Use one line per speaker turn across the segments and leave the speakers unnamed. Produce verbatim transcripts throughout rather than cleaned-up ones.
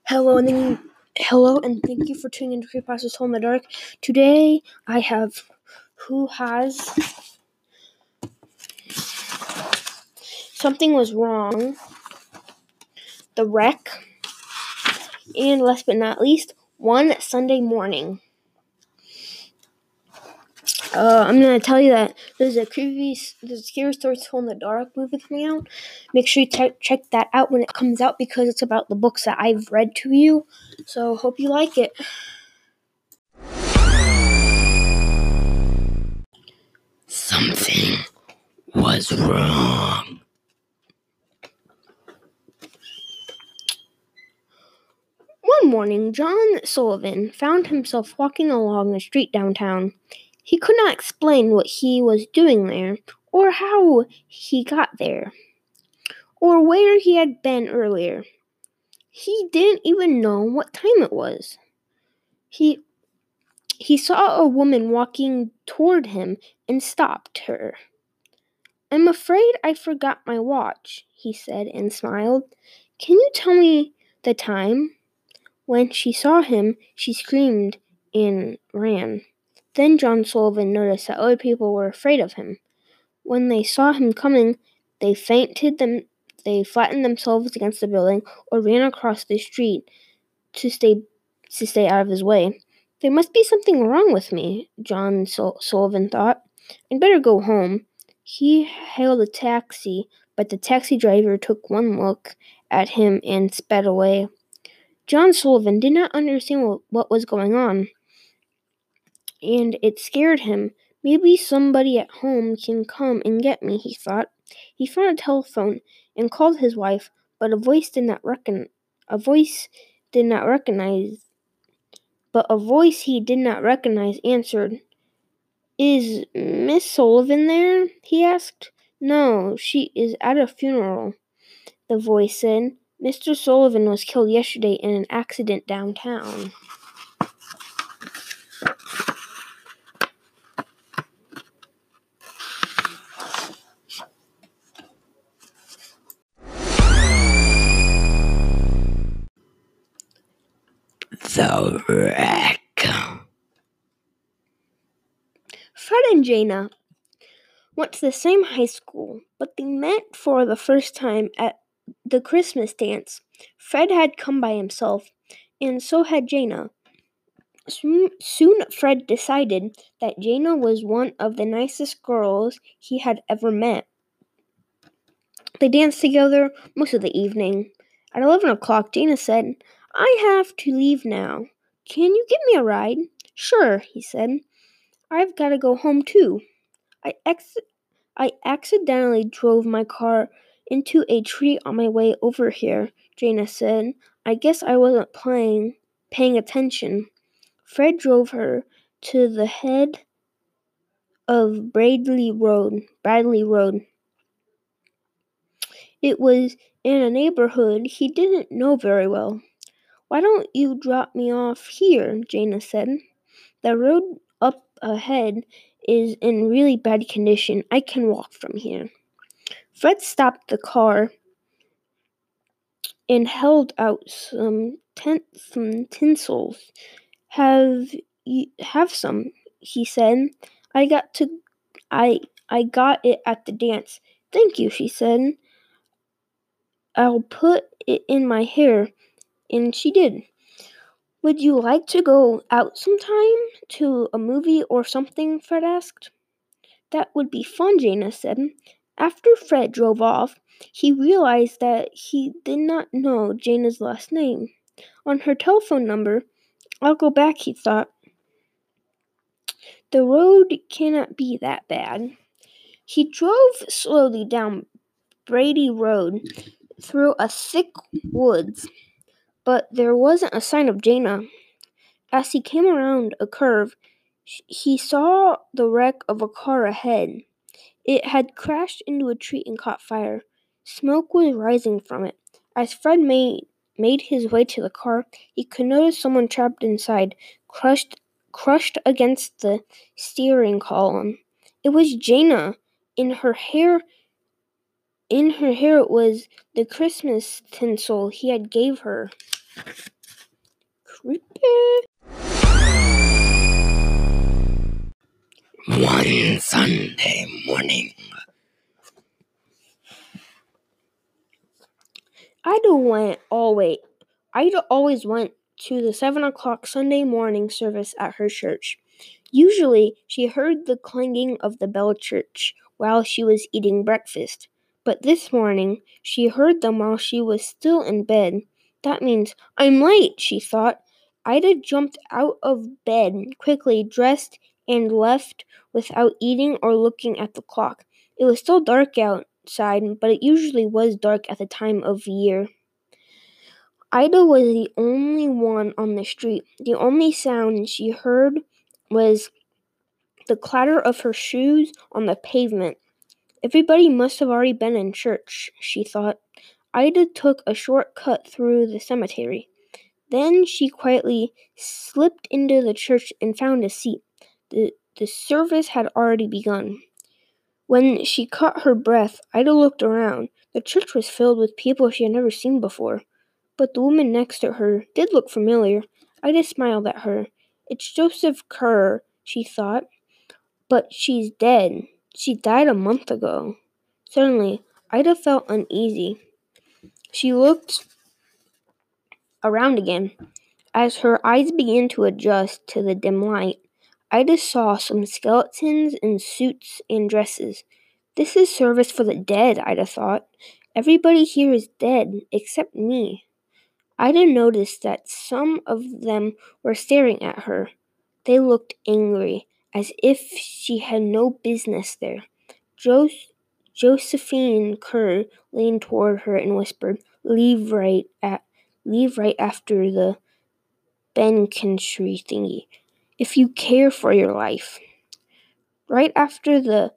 Hello and thank you, hello and thank you for tuning into Creepypasta's Hole in the Dark. Today I have Who Has Something Was Wrong, The Wreck, and last but not least, One Sunday Morning. Uh, I'm going to tell you that there's a creepy, there's a Scary Stories Hole in the Dark movie coming out. Make sure you te- check that out when it comes out because it's about the books that I've read to you. So hope you like it. Something was wrong. One morning, John Sullivan found himself walking along a street downtown. He could not explain what he was doing there, or how he got there, or where he had been earlier. He didn't even know what time it was. He he saw a woman walking toward him and stopped her. "I'm afraid I forgot my watch," he said and smiled. "Can you tell me the time?" When she saw him, she screamed and ran. Then John Sullivan noticed that other people were afraid of him. When they saw him coming, they fainted them they flattened themselves against the building or ran across the street to stay to stay out of his way. "There must be something wrong with me," John Sul- Sullivan thought. "I'd better go home." He hailed a taxi, but the taxi driver took one look at him and sped away. John Sullivan did not understand what, what was going on, and it scared him. "Maybe somebody at home can come and get me," he thought. He found a telephone and called his wife, but a voice did not reckon a voice did not recognize but a voice he did not recognize answered. "Is Miss Sullivan there?" he asked. "No, she is at a funeral," the voice said. "Mister Sullivan was killed yesterday in an accident downtown." The Wreck. Fred and Jana went to the same high school, but they met for the first time at the Christmas dance. Fred had come by himself, and so had Jana. Soon, soon Fred decided that Jana was one of the nicest girls he had ever met. They danced together most of the evening. At eleven o'clock, Jana said, "I have to leave now. Can you give me a ride?" "Sure," he said. "I've got to go home too. I ex- I accidentally drove my car into a tree on my way over here," Jana said. "I guess I wasn't playing, paying attention." Fred drove her to the head of Bradley Road. Bradley Road. It was in a neighborhood he didn't know very well. "Why don't you drop me off here?" Jana said. "The road up ahead is in really bad condition. I can walk from here." Fred stopped the car and held out some, ten- some tinsels. Have you have some?" he said. I got to I I got it at the dance." "Thank you," she said. "I'll put it in my hair." And she did. "Would you like to go out sometime? To a movie or something?" Fred asked. "That would be fun," Jana said. After Fred drove off, he realized that he did not know Jana's last name. On her telephone number, "I'll go back," he thought. "The road cannot be that bad." He drove slowly down Brady Road through a thick woods, but there wasn't a sign of Jana. As he came around a curve, he saw the wreck of a car ahead. It had crashed into a tree and caught fire. Smoke was rising from it. As Fred made made his way to the car, he could notice someone trapped inside, crushed crushed against the steering column. It was Jana. In her hair in her hair was the Christmas tinsel he had gave her. Creepy.
One Sunday morning,
Ida went always. Ida always went to the seven o'clock Sunday morning service at her church. Usually, she heard the clanging of the bell church while she was eating breakfast. But this morning, she heard them while she was still in bed. That means, I'm late, she thought. Ida jumped out of bed, quickly dressed, and left without eating or looking at the clock. It was still dark outside, but it usually was dark at the time of year. Ida was the only one on the street. The only sound she heard was the clatter of her shoes on the pavement. Everybody must have already been in church, she thought. Ida took a short cut through the cemetery. Then she quietly slipped into the church and found a seat. The, the service had already begun. When she caught her breath, Ida looked around. The church was filled with people she had never seen before. But the woman next to her did look familiar. Ida smiled at her. It's Joseph Kerr, she thought. But she's dead. She died a month ago. Suddenly, Ida felt uneasy. She looked around again. As her eyes began to adjust to the dim light, Ida saw some skeletons in suits and dresses. This is service for the dead, Ida thought. Everybody here is dead, except me. Ida noticed that some of them were staring at her. They looked angry, as if she had no business there. Jos- Josephine Kerr leaned toward her and whispered, "Leave right at, leave right after the Benkentry thingy, if you care for your life." Right after the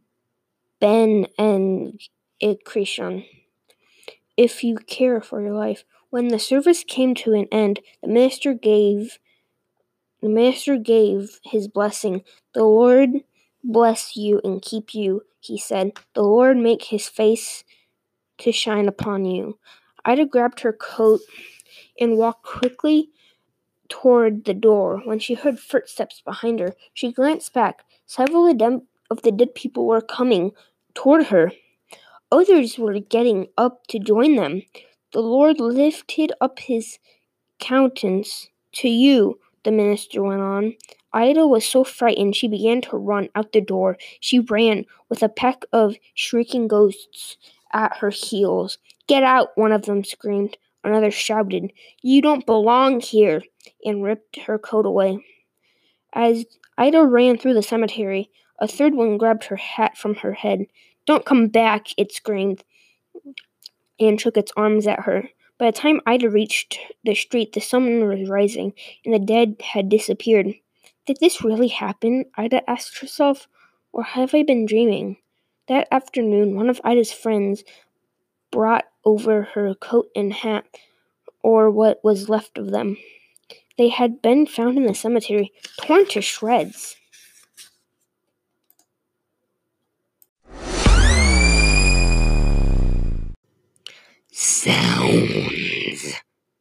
Ben and Ikrishan, if you care for your life. When the service came to an end, the minister gave the minister gave his blessing. "The Lord bless you and keep you," he said. "The Lord make his face to shine upon you." Ida grabbed her coat and walked quickly toward the door. When she heard footsteps behind her, she glanced back. Several of, them, of the dead people were coming toward her. Others were getting up to join them. "The Lord lifted up his countenance to you," the minister went on. Ida was so frightened she began to run out the door. She ran with a pack of shrieking ghosts at her heels. "Get out," one of them screamed. Another shouted, "You don't belong here," and ripped her coat away. As Ida ran through the cemetery, a third one grabbed her hat from her head. "Don't come back," it screamed, and shook its arms at her. By the time Ida reached the street, the sun was rising, and the dead had disappeared. Did this really happen? Ida asked herself, or have I been dreaming? That afternoon, one of Ida's friends brought over her coat and hat, or what was left of them. They had been found in the cemetery, torn to shreds.
sounds.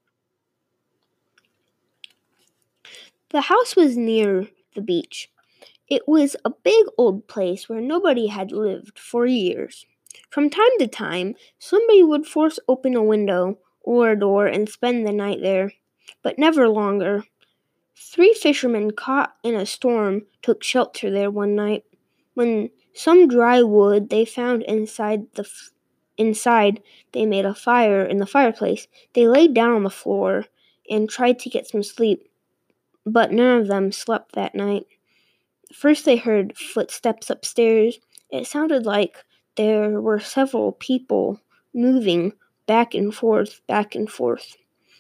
The house was near the beach. It was a big old place where nobody had lived for years. From time to time, somebody would force open a window or a door and spend the night there, but never longer. Three fishermen caught in a storm took shelter there one night. When some dry wood they found inside the f- inside, they made a fire in the fireplace. They laid down on the floor and tried to get some sleep, but none of them slept that night. First they heard footsteps upstairs. It sounded like there were several people moving back and forth, back and forth.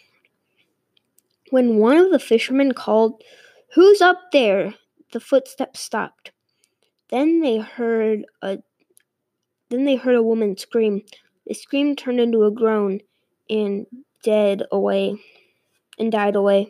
When one of the fishermen called, "Who's up there?" the footsteps stopped. Then they heard a then they heard a woman scream. The scream turned into a groan and dead away and died away.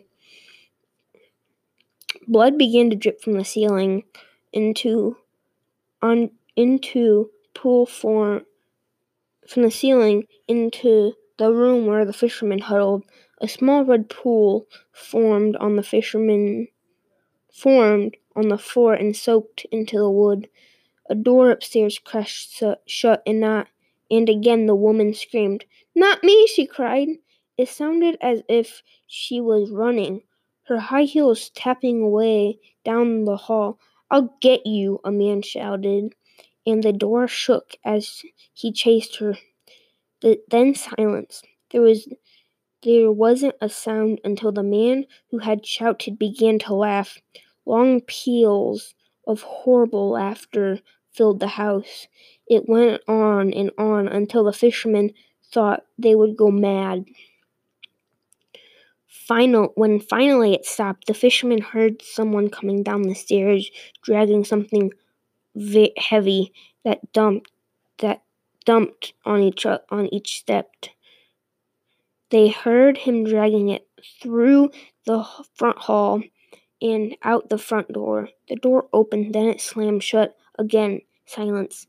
Blood began to drip from the ceiling into on into pool form from the ceiling into the room where the fishermen huddled. A small red pool formed on the fisherman formed on the floor and soaked into the wood. A door upstairs crashed shut, and not, and again the woman screamed. "Not me!" she cried. It sounded as if she was running, her high heels tapping away down the hall. "I'll get you," a man shouted, and the door shook as he chased her. The, then silence. There was there wasn't a sound until the man who had shouted began to laugh. Long peals of horrible laughter filled the house. It went on and on until the fishermen thought they would go mad. Final, when finally it stopped, the fisherman heard someone coming down the stairs, dragging something vi- heavy that dumped that dumped on each on each step. They heard him dragging it through the front hall and out the front door. The door opened, then it slammed shut. Again, silence.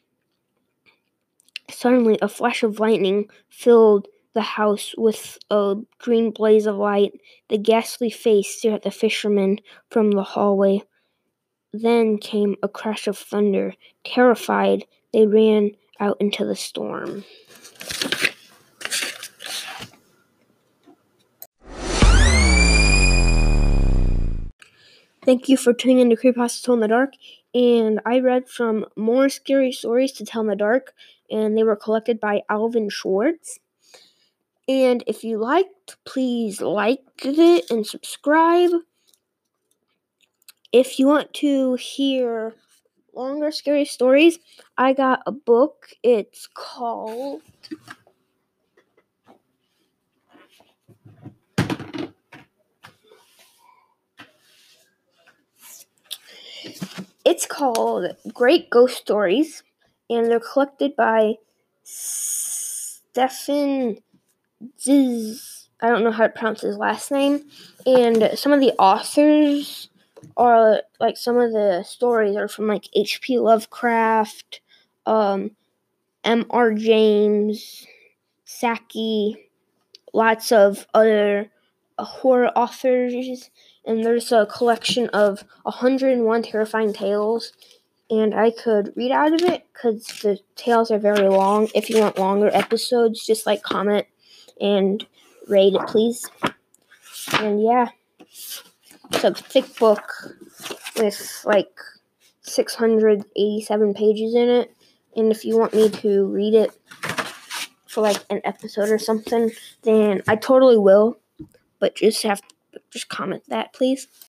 Suddenly, a flash of lightning filled the house with a green blaze of light. The ghastly face stared at the fisherman from the hallway. Then came a crash of thunder. Terrified, they ran out into the storm. Thank you for tuning in to Creepypasta Tell in the Dark, and I read from More Scary Stories to Tell in the Dark, and they were collected by Alvin Schwartz. And if you liked, please like it and subscribe. If you want to hear longer scary stories, I got a book. It's called It's called Great Ghost Stories, and they're collected by Stephen Ziz. I don't know how to pronounce his last name. And some of the authors are, like, some of the stories are from, like, H P Lovecraft, um, M R James, Saki, lots of other uh, horror authors. And there's a collection of one hundred one Terrifying Tales, and I could read out of it because the tales are very long. If you want longer episodes, just like comment and rate it, please. And yeah, it's a thick book with like six hundred eighty-seven pages in it, and if you want me to read it for like an episode or something, then I totally will, but just have just comment that, please.